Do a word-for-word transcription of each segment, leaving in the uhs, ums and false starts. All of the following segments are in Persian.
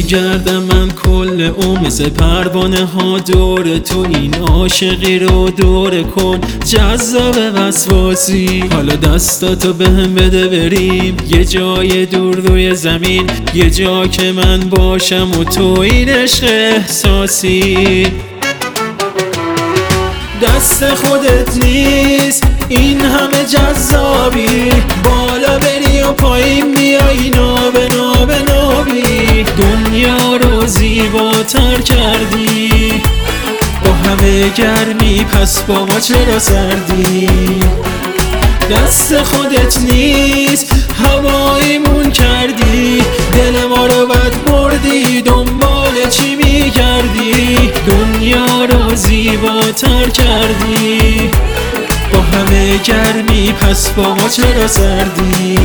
میگردم من کل عمر مثل پروانه ها دور تو، این عاشقی رو دور کن جذاب وسواسی. حالا دستاتو بهم بده بریم یه جای دور روی زمین، یه جا که من باشم و تو این عشق احساسی. دست خودت نیست این همه جذابی، بالا بری و پایین میای نابه نابه نابی، دنیا رو زیباتر کردی با همه گرمی، پس با ما چرا سردی؟ دست خودت نیست هواییمون کردی، دل ما رو بد بردی، دنبال چی میگردی؟ دنیا رو زیباتر کردی با همه گرمی، پس با ما چرا سردی؟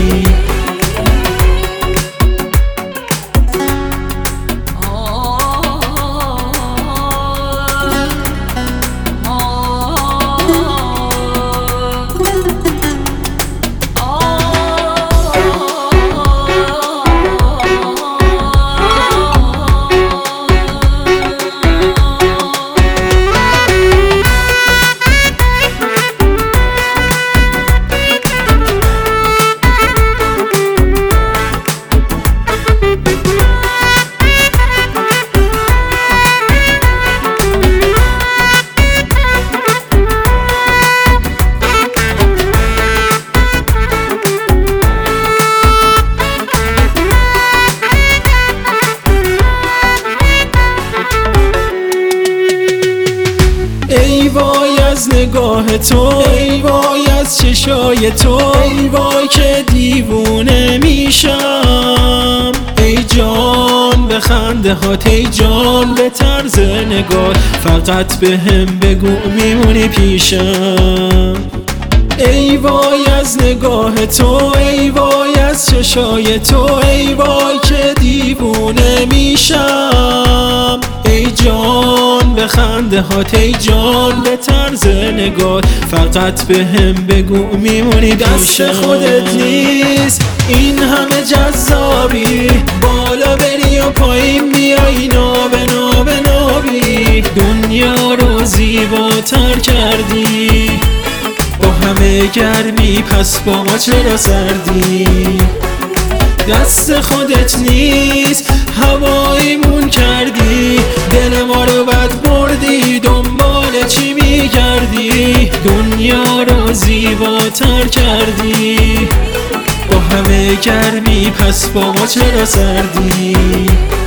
ای وای از نگاه تو، ای وای از چشای تو، ای وای که دیوونه میشم. ای جان به خنده هات، ای جان به طرز نگاه، فقط به هم بگو میمونی پیشم. ای وای از نگاه تو، ای وای از چشای تو، ای وای که دیوونه میشم. ای جان به خنده هات، ای جان به طرز نگاه، فقط به هم بگو میمونی پیشم. دست خودت نیست این همه جذابی، بالا بری و پایین بیای نابه نابه نابی، دنیا رو زیباتر کردی با همه گرمی، پس با ما چرا سردی؟ دست خودت نیست هواییمون کردی، دل ما رو بد بردی، دنبال چی میگردی؟ دنیا رو زیباتر کردی با همه گرمی، پس با ما چرا سردی؟